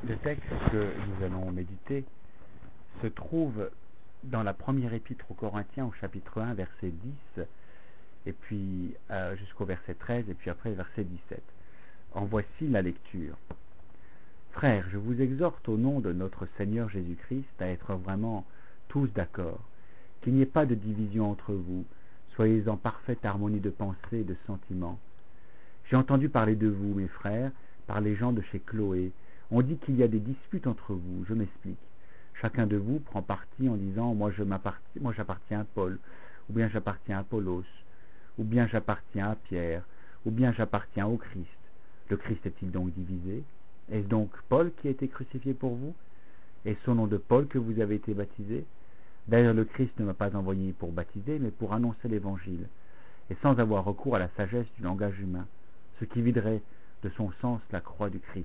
Le texte que nous allons méditer se trouve dans la première épître aux Corinthiens au chapitre 1 verset 10 et puis jusqu'au verset 13 et puis après verset 17. En voici la lecture. Frères, je vous exhorte au nom de notre Seigneur Jésus-Christ à être vraiment tous d'accord, qu'il n'y ait pas de division entre vous, soyez en parfaite harmonie de pensée et de sentiments. J'ai entendu parler de vous, mes frères, par les gens de chez Chloé. On dit qu'il y a des disputes entre vous, je m'explique. Chacun de vous prend parti en disant moi j'appartiens à Paul, ou bien j'appartiens à Apollos, ou bien j'appartiens à Pierre, ou bien j'appartiens au Christ. Le Christ est-il donc divisé? Est-ce donc Paul qui a été crucifié pour vous? Est-ce au nom de Paul que vous avez été baptisés? D'ailleurs, le Christ ne m'a pas envoyé pour baptiser, mais pour annoncer l'Évangile, et sans avoir recours à la sagesse du langage humain, ce qui viderait de son sens la croix du Christ.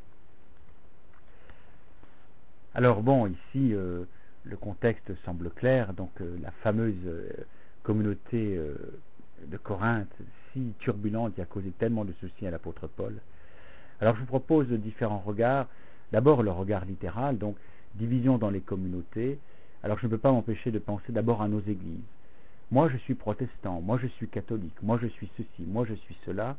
Alors bon, ici, le contexte semble clair, donc la fameuse communauté de Corinthe, si turbulente, qui a causé tellement de soucis à l'apôtre Paul. Alors je vous propose différents regards. D'abord le regard littéral, donc division dans les communautés. Alors je ne peux pas m'empêcher de penser d'abord à nos églises. Moi je suis protestant, moi je suis catholique, moi je suis ceci, moi je suis cela.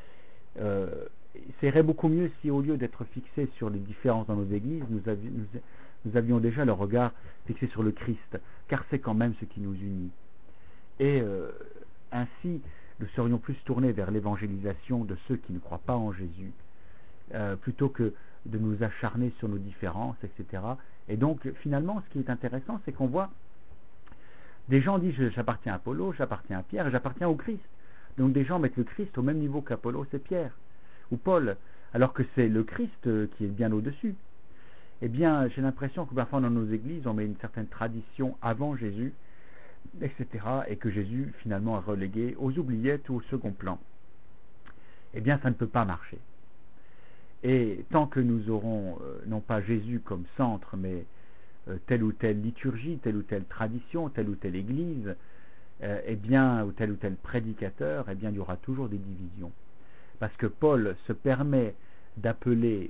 Ça irait beaucoup mieux si au lieu d'être fixés sur les différences dans nos églises, nous avions déjà le regard fixé sur le Christ, car c'est quand même ce qui nous unit. Et ainsi, nous serions plus tournés vers l'évangélisation de ceux qui ne croient pas en Jésus, plutôt que de nous acharner sur nos différences, etc. Et donc, finalement, ce qui est intéressant, c'est qu'on voit des gens disent j'appartiens à Apollo, j'appartiens à Pierre, j'appartiens au Christ. Donc des gens mettent le Christ au même niveau qu'Apollos et Pierre, ou Paul, alors que c'est le Christ qui est bien au-dessus. Eh bien, j'ai l'impression que parfois dans nos églises, on met une certaine tradition avant Jésus, etc., et que Jésus, finalement, est relégué aux oubliettes ou au second plan. Eh bien, ça ne peut pas marcher. Et tant que nous aurons, non pas Jésus comme centre, mais telle ou telle liturgie, telle ou telle tradition, telle ou telle église, eh bien, ou tel prédicateur, eh bien, il y aura toujours des divisions. Parce que Paul se permet d'appeler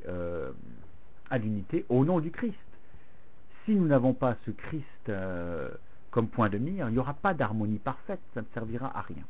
à l'unité au nom du Christ. Si nous n'avons pas ce Christ comme point de mire, il n'y aura pas d'harmonie parfaite, ça ne servira à rien.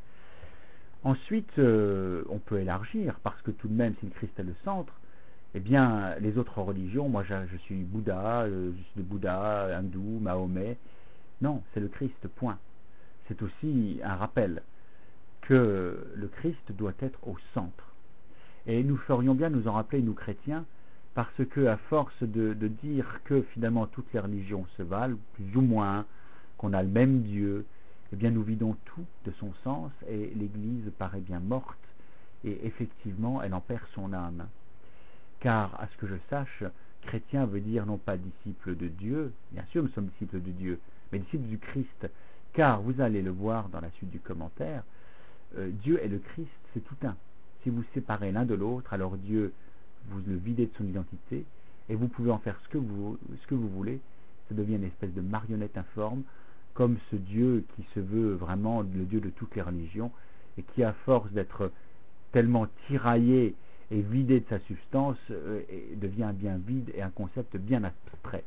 Ensuite, on peut élargir, parce que tout de même, si le Christ est le centre, eh bien, les autres religions, moi je suis Bouddha, je suis Bouddha, hindou, Mahomet. Non, c'est le Christ, point. C'est aussi un rappel que le Christ doit être au centre. Et nous ferions bien nous en rappeler, nous chrétiens, parce que à force de dire que finalement toutes les religions se valent, plus ou moins, qu'on a le même Dieu, eh bien nous vidons tout de son sens et l'Église paraît bien morte et effectivement elle en perd son âme. Car, à ce que je sache, chrétien veut dire non pas disciple de Dieu, bien sûr nous sommes disciples de Dieu, mais disciples du Christ, car vous allez le voir dans la suite du commentaire, Dieu et le Christ, c'est tout un. Si vous séparez l'un de l'autre, alors Dieu, vous le videz de son identité, et vous pouvez en faire ce que vous voulez, ça devient une espèce de marionnette informe, comme ce Dieu qui se veut vraiment le Dieu de toutes les religions, et qui à force d'être tellement tiraillé et vidé de sa substance, devient bien vide et un concept bien abstrait.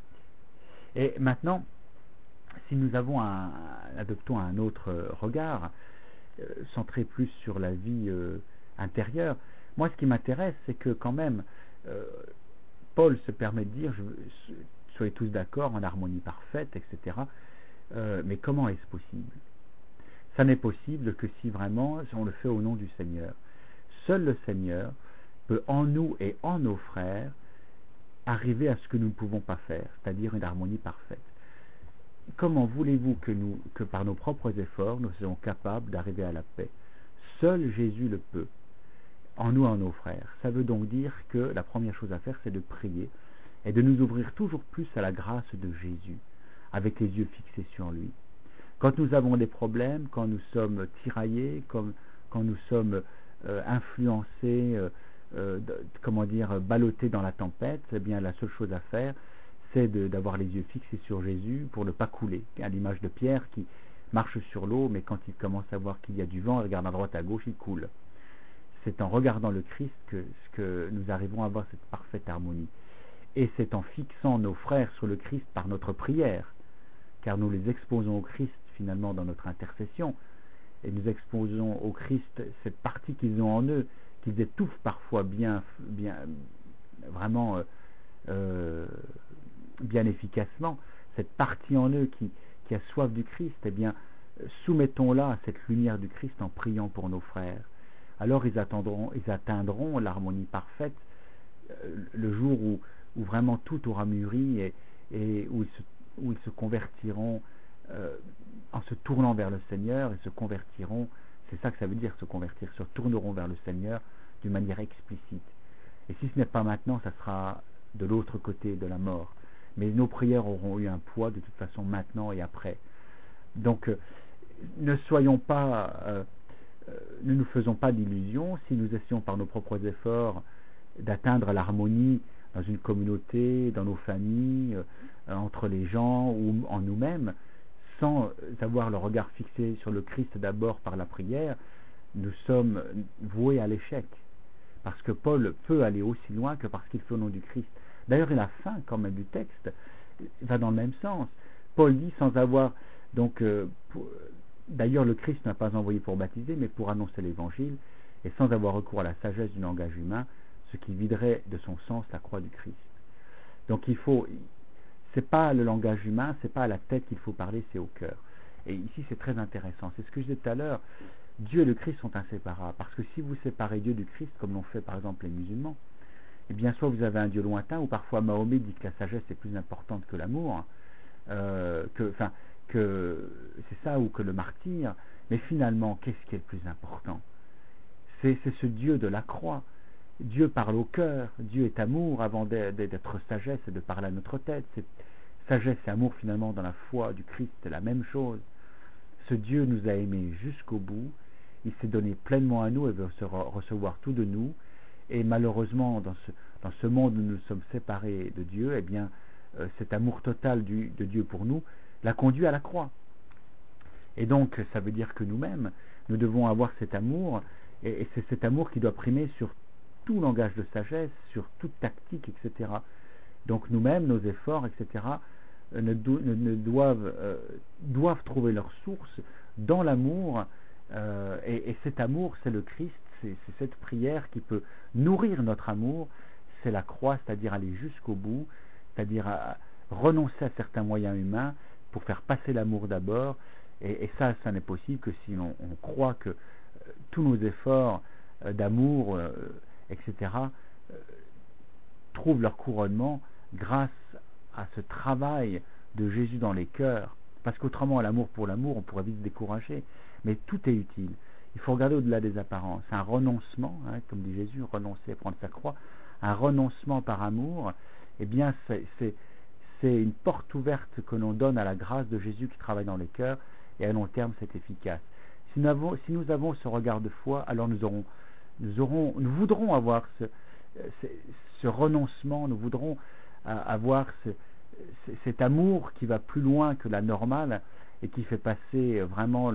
Et maintenant, si nous adoptons un autre regard, centré plus sur la vie intérieure, moi ce qui m'intéresse, c'est que quand même, Paul se permet de dire, soyez tous d'accord en harmonie parfaite, etc. Mais comment est-ce possible? Ça n'est possible que si vraiment on le fait au nom du Seigneur. Seul le Seigneur peut en nous et en nos frères arriver à ce que nous ne pouvons pas faire, c'est-à-dire une harmonie parfaite. Comment voulez-vous que par nos propres efforts, nous soyons capables d'arriver à la paix? Seul Jésus le peut, en nous et en nos frères. Ça veut donc dire que la première chose à faire, c'est de prier et de nous ouvrir toujours plus à la grâce de Jésus, avec les yeux fixés sur lui. Quand nous avons des problèmes, quand nous sommes tiraillés, quand nous sommes influencés, ballottés dans la tempête, eh bien la seule chose à faire, c'est d'avoir les yeux fixés sur Jésus pour ne pas couler, à l'image de Pierre qui marche sur l'eau, mais quand il commence à voir qu'il y a du vent, il regarde à droite à gauche, il coule. c'est en regardant le Christ que nous arrivons à avoir cette parfaite harmonie. Et c'est en fixant nos frères sur le Christ par notre prière, car nous les exposons au Christ finalement dans notre intercession, et nous exposons au Christ cette partie qu'ils ont en eux, qu'ils étouffent parfois vraiment bien efficacement, cette partie en eux qui a soif du Christ, eh bien, soumettons-la à cette lumière du Christ en priant pour nos frères. Alors ils atteindront l'harmonie parfaite, le jour où vraiment tout aura mûri et où ils se convertiront en se tournant vers le Seigneur et se convertiront, c'est ça que ça veut dire se convertir, se tourneront vers le Seigneur d'une manière explicite. Et si ce n'est pas maintenant, ça sera de l'autre côté de la mort. Mais nos prières auront eu un poids de toute façon maintenant et après. Donc ne nous faisons pas d'illusions si nous essayons par nos propres efforts d'atteindre l'harmonie dans une communauté, dans nos familles, entre les gens ou en nous-mêmes, sans avoir le regard fixé sur le Christ d'abord par la prière. Nous sommes voués à l'échec. Parce que Paul peut aller aussi loin que parce qu'il fait au nom du Christ. D'ailleurs, la fin quand même du texte va dans le même sens. Paul dit sans avoir... D'ailleurs, le Christ n'a pas envoyé pour baptiser, mais pour annoncer l'évangile, et sans avoir recours à la sagesse du langage humain, ce qui viderait de son sens la croix du Christ. Donc c'est pas le langage humain, c'est pas à la tête qu'il faut parler, c'est au cœur. Et ici, c'est très intéressant. C'est ce que je disais tout à l'heure. Dieu et le Christ sont inséparables. Parce que si vous séparez Dieu du Christ, comme l'ont fait par exemple les musulmans, eh bien soit vous avez un Dieu lointain, ou parfois Mahomet dit que la sagesse est plus importante que l'amour, que c'est ça, ou que le martyr. Mais finalement, qu'est-ce qui est le plus important? C'est ce Dieu de la croix. Dieu parle au cœur, Dieu est amour avant d'être sagesse et de parler à notre tête. C'est sagesse et amour finalement dans la foi du Christ, c'est la même chose. Ce Dieu nous a aimés jusqu'au bout, il s'est donné pleinement à nous et veut recevoir tout de nous, et malheureusement dans ce monde où nous sommes séparés de Dieu, eh bien cet amour total de Dieu pour nous l'a conduit à la croix. Et donc ça veut dire que nous-mêmes, nous devons avoir cet amour, et c'est cet amour qui doit primer sur tout langage de sagesse, sur toute tactique, etc. Donc nous-mêmes, nos efforts, etc., doivent trouver leur source dans l'amour, et cet amour, c'est le Christ, c'est cette prière qui peut nourrir notre amour, c'est la croix, c'est-à-dire aller jusqu'au bout, c'est-à-dire renoncer à certains moyens humains pour faire passer l'amour d'abord, et ça n'est possible que si on croit que tous nos efforts d'amour, etc., trouvent leur couronnement grâce à ce travail de Jésus dans les cœurs, parce qu'autrement, l'amour pour l'amour, on pourrait vite se décourager, mais tout est utile. Il faut regarder au-delà des apparences. Un renoncement, comme dit Jésus, renoncer à prendre sa croix, un renoncement par amour, eh bien, c'est une porte ouverte que l'on donne à la grâce de Jésus qui travaille dans les cœurs, et à long terme, c'est efficace. Si nous avons ce regard de foi, alors nous voudrons avoir ce renoncement, nous voudrons avoir cet amour qui va plus loin que la normale et qui fait passer vraiment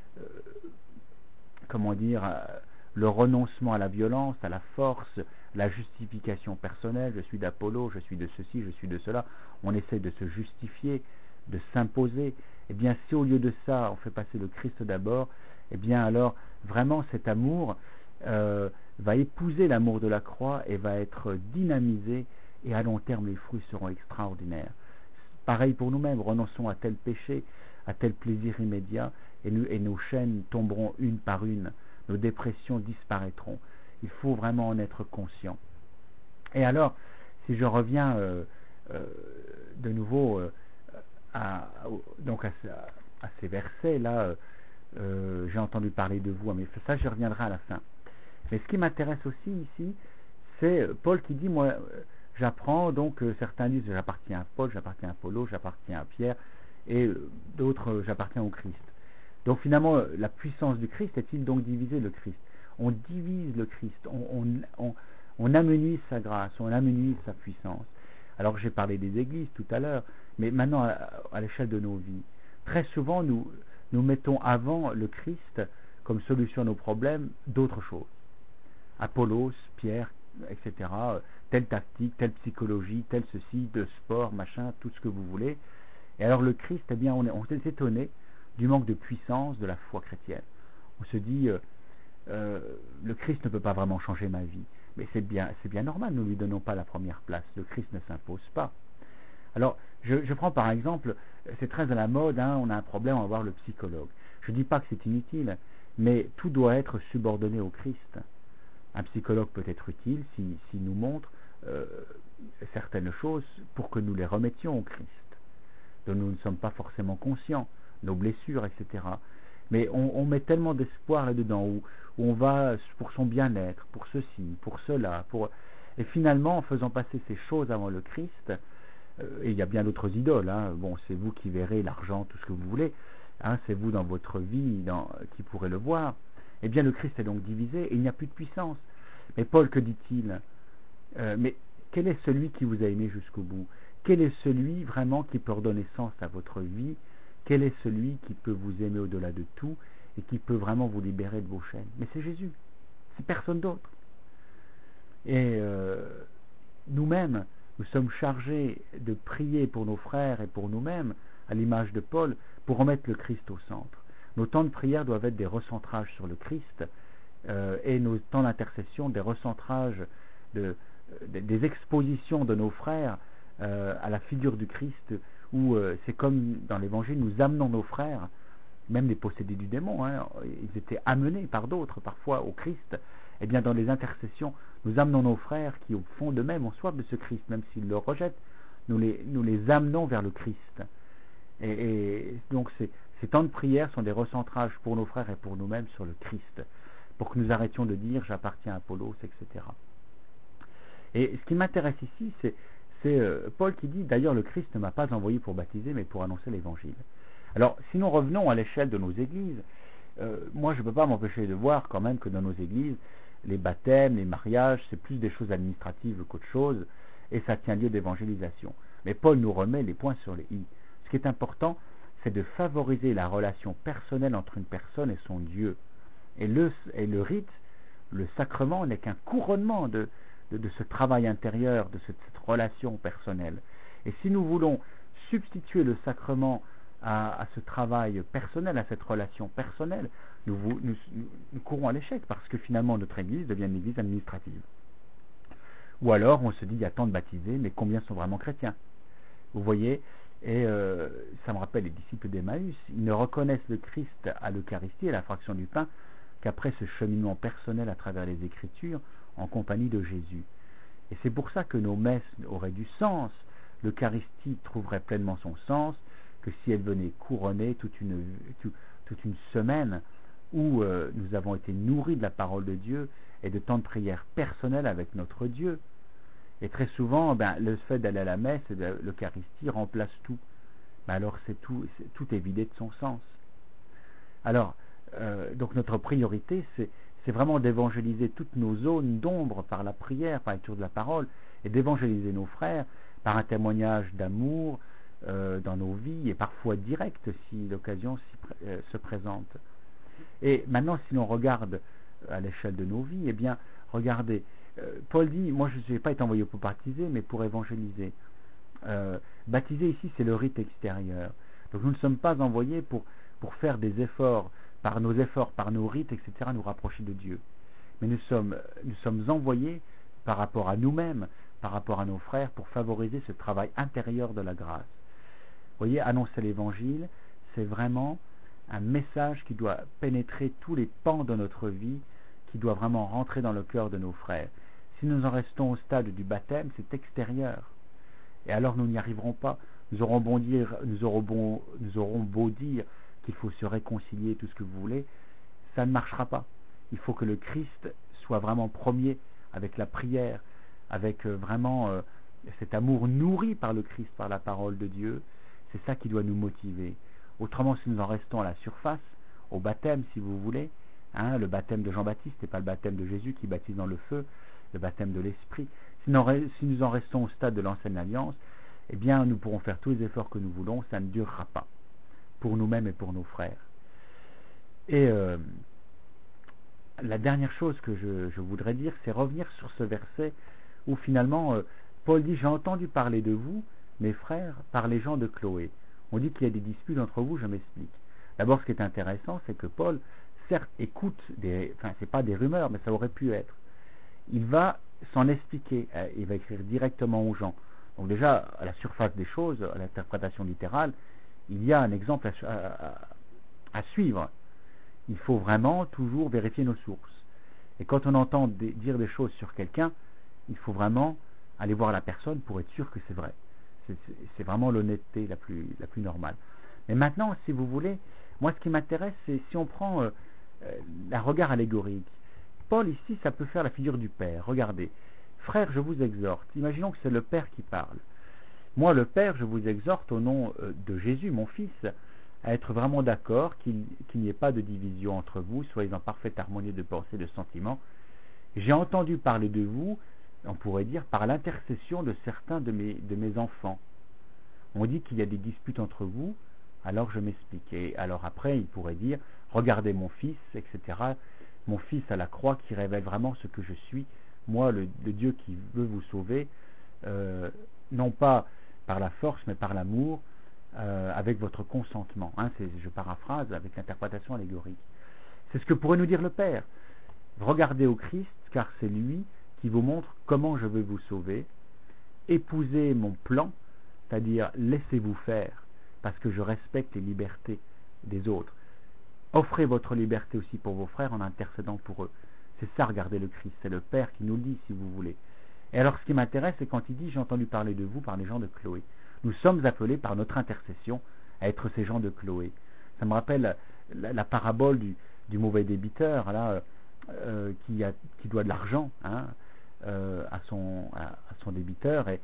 le renoncement à la violence, à la force, la justification personnelle. Je suis d'Apollo, je suis de ceci, je suis de cela. On essaie de se justifier, de s'imposer. Eh bien, si au lieu de ça, on fait passer le Christ d'abord, eh bien alors vraiment cet amour va épouser l'amour de la croix et va être dynamisé, et à long terme les fruits seront extraordinaires. Pareil pour nous-mêmes, renonçons à tel péché, à tel plaisir immédiat, et nos chaînes tomberont une par une, nos dépressions disparaîtront. Il faut vraiment en être conscient. Et alors, si je reviens de nouveau à ces versets là, j'ai entendu parler de vous, mais ça j'y reviendrai à la fin. Mais ce qui m'intéresse aussi ici, c'est Paul qui dit, moi j'apprends, donc certains disent j'appartiens à Paul, j'appartiens à Apollo, j'appartiens à Pierre, et d'autres j'appartiens au Christ. Donc finalement, la puissance du Christ est-il donc diviser le Christ? On divise le Christ, on amenuise sa grâce, on amenuise sa puissance. Alors j'ai parlé des églises tout à l'heure, mais maintenant à l'échelle de nos vies, très souvent nous mettons avant le Christ comme solution à nos problèmes d'autres choses. Apollos, Pierre, etc., telle tactique, telle psychologie, tel ceci, de sport, machin, tout ce que vous voulez. Et alors le Christ, eh bien, on s'est étonné du manque de puissance de la foi chrétienne. On se dit, le Christ ne peut pas vraiment changer ma vie. Mais c'est bien normal, nous ne lui donnons pas la première place. Le Christ ne s'impose pas. Alors, je prends par exemple, c'est très à la mode, hein, on a un problème, on va voir le psychologue. Je ne dis pas que c'est inutile, mais tout doit être subordonné au Christ. Un psychologue peut être utile s'il nous montre certaines choses pour que nous les remettions au Christ, dont nous ne sommes pas forcément conscients, nos blessures, etc. Mais on met tellement d'espoir là-dedans, où on va pour son bien-être, pour ceci, pour cela, et finalement, en faisant passer ces choses avant le Christ, et il y a bien d'autres idoles, hein. Bon, c'est vous qui verrez l'argent, tout ce que vous voulez, hein, c'est vous dans votre vie qui pourrez le voir. Eh bien, le Christ est donc divisé et il n'y a plus de puissance. Mais Paul, que dit-il? Mais quel est celui qui vous a aimé jusqu'au bout? Quel est celui vraiment qui peut redonner sens à votre vie? Quel est celui qui peut vous aimer au-delà de tout et qui peut vraiment vous libérer de vos chaînes? Mais c'est Jésus, c'est personne d'autre. Et nous-mêmes, nous sommes chargés de prier pour nos frères et pour nous-mêmes, à l'image de Paul, pour remettre le Christ au centre. Nos temps de prière doivent être des recentrages sur le Christ, et nos temps d'intercession des recentrages, des expositions de nos frères à la figure du Christ, où c'est comme dans l'Évangile, nous amenons nos frères, même les possédés du démon, hein, ils étaient amenés par d'autres parfois au Christ. Eh bien, dans les intercessions, nous amenons nos frères qui, au fond d'eux-mêmes, ont soif de ce Christ, même s'ils le rejettent, nous les amenons vers le Christ. Et donc, ces temps de prière sont des recentrages pour nos frères et pour nous-mêmes sur le Christ, pour que nous arrêtions de dire j'appartiens à Apollos, etc. Et ce qui m'intéresse ici, c'est Paul qui dit d'ailleurs le Christ ne m'a pas envoyé pour baptiser, mais pour annoncer l'évangile. Alors, si nous revenons à l'échelle de nos églises, moi je ne peux pas m'empêcher de voir quand même que dans nos églises, les baptêmes, les mariages, c'est plus des choses administratives qu'autre chose, et ça tient lieu d'évangélisation. Mais Paul nous remet les points sur les i. Ce qui est important, c'est de favoriser la relation personnelle entre une personne et son Dieu. Et le rite, le sacrement, n'est qu'un couronnement de ce travail intérieur, de cette relation personnelle. Et si nous voulons substituer le sacrement à ce travail personnel, à cette relation personnelle, nous courons à l'échec, parce que finalement notre église devient une église administrative. Ou alors on se dit il y a tant de baptisés, mais combien sont vraiment chrétiens? Vous voyez, et ça me rappelle les disciples d'Emmaüs, ils ne reconnaissent le Christ à l'Eucharistie et à la fraction du pain qu'après ce cheminement personnel à travers les Écritures en compagnie de Jésus. Et c'est pour ça que nos messes auraient du sens, l'Eucharistie trouverait pleinement son sens, que si elle venait couronner toute une semaine où nous avons été nourris de la parole de Dieu et de temps de prière personnelle avec notre Dieu. Et très souvent, le fait d'aller à la messe et de l'Eucharistie remplace tout. Alors tout est vidé de son sens. Alors, donc notre priorité, c'est vraiment d'évangéliser toutes nos zones d'ombre par la prière, par la lecture de la parole, et d'évangéliser nos frères par un témoignage d'amour dans nos vies, et parfois direct si l'occasion se présente. Et maintenant, si l'on regarde à l'échelle de nos vies, eh bien, regardez, Paul dit, moi je n'ai pas été envoyé pour baptiser, mais pour évangéliser. Baptiser ici, c'est le rite extérieur. Donc nous ne sommes pas envoyés pour faire des efforts, par nos rites, etc., nous rapprocher de Dieu. Mais nous sommes envoyés par rapport à nous-mêmes, par rapport à nos frères, pour favoriser ce travail intérieur de la grâce. Vous voyez, annoncer l'évangile, c'est vraiment un message qui doit pénétrer tous les pans de notre vie, qui doit vraiment rentrer dans le cœur de nos frères. Si nous en restons au stade du baptême, c'est extérieur. Et alors nous n'y arriverons pas. Nous aurons beau dire qu'il faut se réconcilier, tout ce que vous voulez, ça ne marchera pas. Il faut que le Christ soit vraiment premier avec la prière, avec vraiment cet amour nourri par le Christ, par la parole de Dieu. C'est ça qui doit nous motiver. Autrement, si nous en restons à la surface, au baptême, si vous voulez, hein, le baptême de Jean-Baptiste n'est pas le baptême de Jésus qui baptise dans le feu, le baptême de l'Esprit. Si nous en restons au stade de l'ancienne alliance, eh bien, nous pourrons faire tous les efforts que nous voulons, ça ne durera pas, pour nous-mêmes et pour nos frères. Et la dernière chose que je voudrais dire, c'est revenir sur ce verset où finalement Paul dit: j'ai entendu parler de vous, mes frères, par les gens de Chloé. On dit qu'il y a des disputes entre vous, je m'explique. D'abord, ce qui est intéressant, c'est que Paul, certes, écoute c'est pas des rumeurs, mais ça aurait pu être. Il va s'en expliquer, il va écrire directement aux gens. Donc déjà, à la surface des choses, à l'interprétation littérale, il y a un exemple à suivre. Il faut vraiment toujours vérifier nos sources. Et quand on entend dire des choses sur quelqu'un, il faut vraiment aller voir la personne pour être sûr que c'est vrai. C'est vraiment l'honnêteté la plus normale. Mais maintenant, si vous voulez, moi ce qui m'intéresse, c'est si on prend un regard allégorique. Paul ici, ça peut faire la figure du Père. Regardez, frère, je vous exhorte. Imaginons que c'est le Père qui parle. Moi, le Père, je vous exhorte au nom de Jésus, mon Fils, à être vraiment d'accord, qu'il n'y ait pas de division entre vous, soyez en parfaite harmonie de pensée, de sentiments. J'ai entendu parler de vous, on pourrait dire, par l'intercession de certains de mes enfants. On dit qu'il y a des disputes entre vous, alors je m'explique. Et alors après, il pourrait dire, regardez mon Fils, etc. Mon Fils à la croix qui révèle vraiment ce que je suis, moi, le Dieu qui veut vous sauver, non pas par la force, mais par l'amour, avec votre consentement. Je paraphrase avec l'interprétation allégorique. C'est ce que pourrait nous dire le Père. Regardez au Christ, car c'est lui qui vous montre comment je vais vous sauver. Épousez mon plan, c'est-à-dire laissez-vous faire, parce que je respecte les libertés des autres. Offrez votre liberté aussi pour vos frères en intercédant pour eux. C'est ça, regardez le Christ, c'est le Père qui nous le dit, si vous voulez. Et alors, ce qui m'intéresse, c'est quand il dit: j'ai entendu parler de vous par les gens de Chloé. Nous sommes appelés par notre intercession à être ces gens de Chloé. Ça me rappelle la parabole du mauvais débiteur, là, qui doit de l'argent à son débiteur, et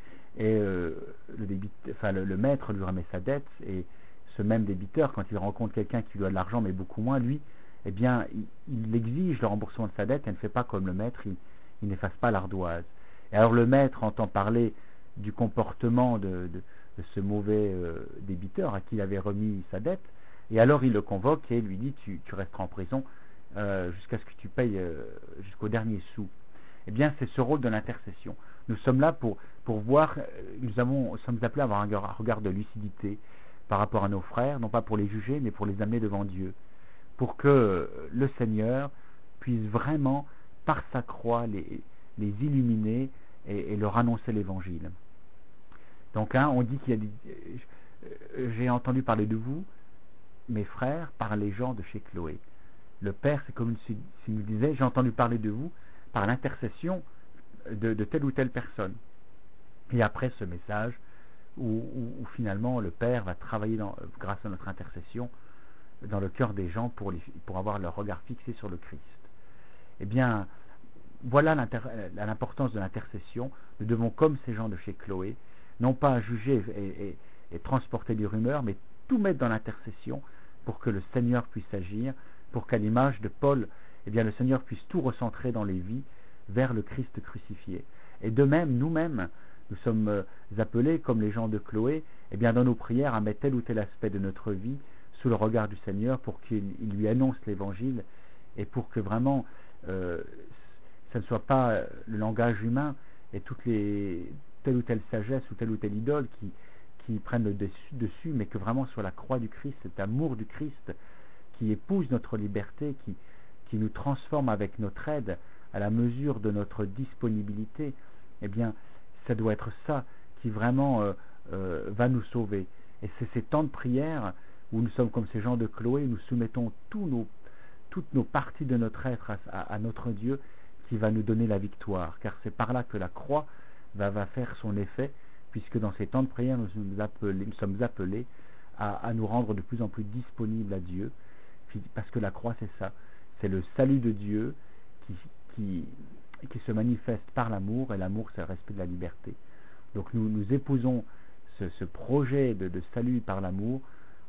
le maître lui remet sa dette, et ce même débiteur, quand il rencontre quelqu'un qui lui doit de l'argent mais beaucoup moins, lui, eh bien, il exige le remboursement de sa dette et ne fait pas comme le maître, il n'efface pas l'ardoise. Et alors le maître entend parler du comportement de ce mauvais débiteur à qui il avait remis sa dette, et alors il le convoque et lui dit: tu resteras en prison jusqu'à ce que tu payes jusqu'au dernier sou. Eh bien, c'est ce rôle de l'intercession. Nous sommes là pour voir, sommes appelés à avoir un regard de lucidité par rapport à nos frères, non pas pour les juger, mais pour les amener devant Dieu, pour que le Seigneur puisse vraiment, par sa croix, les illuminer et leur annoncer l'évangile. Donc, on dit qu'il y a j'ai entendu parler de vous, mes frères, par les gens de chez Chloé. Le Père, c'est comme s'il nous disait: j'ai entendu parler de vous par l'intercession de telle ou telle personne. Et après ce message, où finalement le Père va travailler grâce à notre intercession dans le cœur des gens pour avoir leur regard fixé sur le Christ. Eh bien, voilà l'importance de l'intercession. Nous devons, comme ces gens de chez Chloé, non pas juger et transporter des rumeurs, mais tout mettre dans l'intercession pour que le Seigneur puisse agir, pour qu'à l'image de Paul, eh bien, le Seigneur puisse tout recentrer dans les vies vers le Christ crucifié. Et de même, nous-mêmes, nous sommes appelés, comme les gens de Chloé, eh bien, dans nos prières, à mettre tel ou tel aspect de notre vie sous le regard du Seigneur pour qu'il lui annonce l'évangile et pour que vraiment ça ne soit pas le langage humain et telle ou telle sagesse ou telle idole qui prennent le dessus, mais que vraiment soit la croix du Christ, cet amour du Christ qui épouse notre liberté, qui nous transforme avec notre aide à la mesure de notre disponibilité. Eh bien, ça doit être ça qui vraiment va nous sauver. Et c'est ces temps de prière où nous sommes comme ces gens de Chloé, nous soumettons toutes nos parties de notre être à notre Dieu qui va nous donner la victoire. Car c'est par là que la croix va faire son effet, puisque dans ces temps de prière, nous sommes appelés à nous rendre de plus en plus disponibles à Dieu, parce que la croix, c'est ça. C'est le salut de Dieu qui se manifeste par l'amour, et l'amour, c'est le respect de la liberté. Donc nous épousons ce projet de salut par l'amour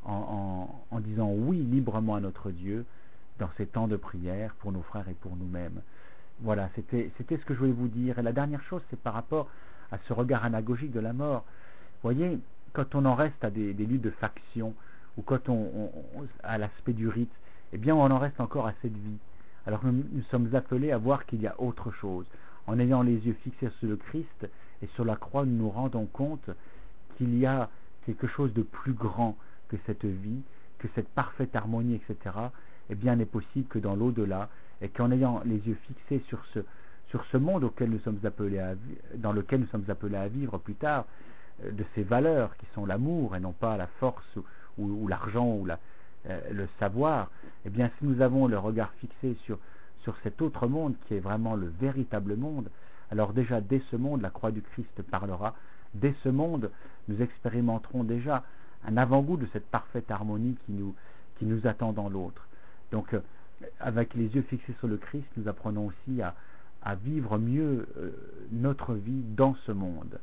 en disant oui librement à notre Dieu dans ces temps de prière pour nos frères et pour nous-mêmes. Voilà, c'était ce que je voulais vous dire. Et la dernière chose, c'est par rapport à ce regard anagogique de la mort. Vous voyez, quand on en reste à des luttes de faction, ou quand à l'aspect du rite, eh bien on en reste encore à cette vie. Alors nous sommes appelés à voir qu'il y a autre chose. En ayant les yeux fixés sur le Christ et sur la croix, nous nous rendons compte qu'il y a quelque chose de plus grand que cette vie, que cette parfaite harmonie, etc., eh bien, n'est possible que dans l'au-delà, et qu'en ayant les yeux fixés sur ce monde auquel nous sommes appelés dans lequel nous sommes appelés à vivre plus tard, de ces valeurs qui sont l'amour et non pas la force ou l'argent ou le savoir, eh bien, si nous avons le regard fixé sur cet autre monde qui est vraiment le véritable monde, alors déjà dès ce monde, la croix du Christ parlera. Dès ce monde, nous expérimenterons déjà un avant-goût de cette parfaite harmonie qui nous attend dans l'autre. Donc, avec les yeux fixés sur le Christ, nous apprenons aussi à vivre mieux notre vie dans ce monde,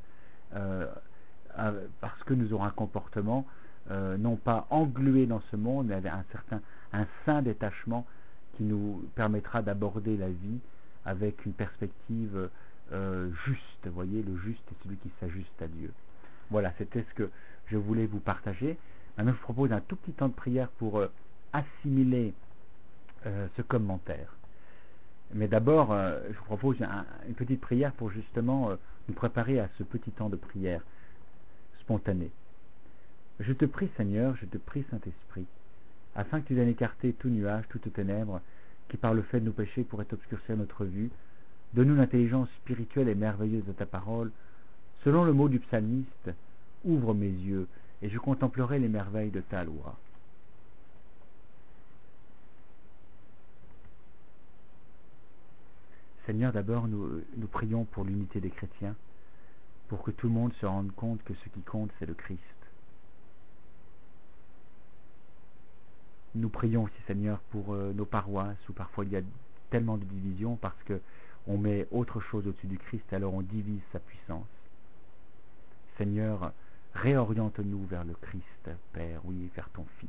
parce que nous aurons un comportement non pas englué dans ce monde, mais avec un sain détachement qui nous permettra d'aborder la vie avec une perspective juste. Vous voyez, le juste est celui qui s'ajuste à Dieu. Voilà, c'était ce que je voulais vous partager. Maintenant, je vous propose un tout petit temps de prière pour assimiler ce commentaire. Mais d'abord, je vous propose une petite prière pour justement nous préparer à ce petit temps de prière spontané. Je te prie, Seigneur, je te prie, Saint-Esprit, afin que tu viennes écarter tout nuage, toute ténèbre, qui par le fait de nos péchés pourrait obscurcir notre vue, donne-nous l'intelligence spirituelle et merveilleuse de ta parole. Selon le mot du psalmiste, ouvre mes yeux, et je contemplerai les merveilles de ta loi. Seigneur, d'abord, nous prions pour l'unité des chrétiens, pour que tout le monde se rende compte que ce qui compte, c'est le Christ. Nous prions aussi, Seigneur, pour nos paroisses, où parfois il y a tellement de divisions, parce qu'on met autre chose au-dessus du Christ, alors on divise sa puissance. Seigneur, réoriente-nous vers le Christ, Père, oui, vers ton Fils.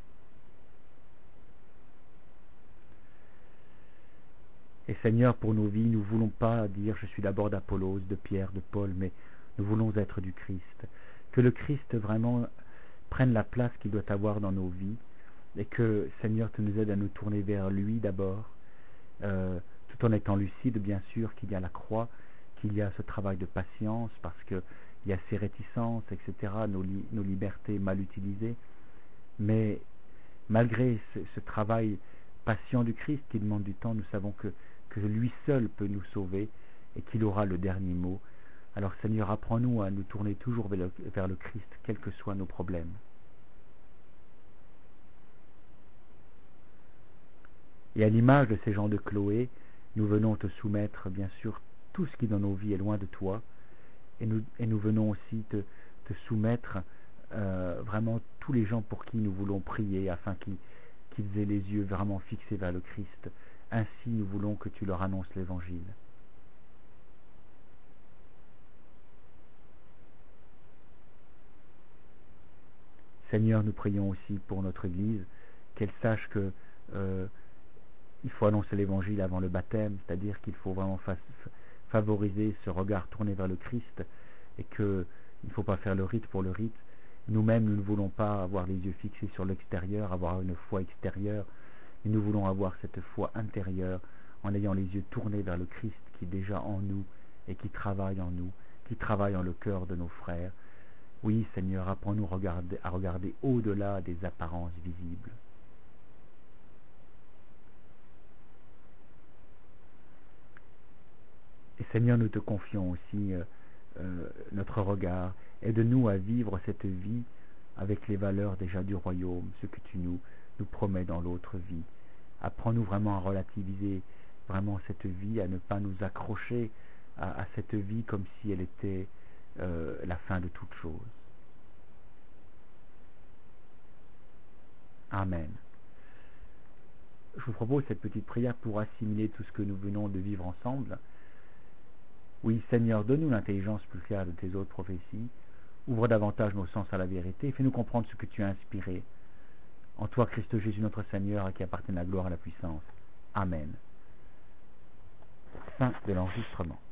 Et Seigneur, pour nos vies, nous ne voulons pas dire « je suis d'abord d'Apollos, de Pierre, de Paul », mais nous voulons être du Christ. Que le Christ vraiment prenne la place qu'il doit avoir dans nos vies, et que, Seigneur, tu nous aides à nous tourner vers lui d'abord, tout en étant lucide, bien sûr, qu'il y a la croix, qu'il y a ce travail de patience, parce qu'il y a ces réticences, etc., nos libertés mal utilisées. Mais malgré ce travail patient du Christ qui demande du temps, nous savons que lui seul peut nous sauver et qu'il aura le dernier mot. Alors Seigneur, apprends-nous à nous tourner toujours vers le Christ, quels que soient nos problèmes. Et à l'image de ces gens de Chloé, nous venons te soumettre, bien sûr, tout ce qui dans nos vies est loin de toi, et nous venons aussi te soumettre vraiment tous les gens pour qui nous voulons prier, afin qu'ils aient les yeux vraiment fixés vers le Christ. Ainsi, nous voulons que tu leur annonces l'Évangile. Seigneur, nous prions aussi pour notre Église, qu'elle sache que il faut annoncer l'Évangile avant le baptême, c'est-à-dire qu'il faut vraiment favoriser ce regard tourné vers le Christ, et qu'il ne faut pas faire le rite pour le rite. Nous-mêmes, nous ne voulons pas avoir les yeux fixés sur l'extérieur, avoir une foi extérieure, mais nous voulons avoir cette foi intérieure en ayant les yeux tournés vers le Christ qui est déjà en nous et qui travaille en nous, qui travaille en le cœur de nos frères. Oui, Seigneur, apprends-nous à regarder au-delà des apparences visibles. Et Seigneur, nous te confions aussi notre regard. Aide-nous à vivre cette vie avec les valeurs déjà du royaume, ce que tu nous promets dans l'autre vie. Apprends-nous vraiment à relativiser vraiment cette vie, à ne pas nous accrocher à cette vie comme si elle était la fin de toute chose. Amen. Je vous propose cette petite prière pour assimiler tout ce que nous venons de vivre ensemble. Oui, Seigneur, donne-nous l'intelligence plus claire de tes autres prophéties, ouvre davantage nos sens à la vérité, et fais-nous comprendre ce que tu as inspiré. En toi, Christ Jésus, notre Seigneur, à qui appartient la gloire et la puissance. Amen. Fin de l'enregistrement.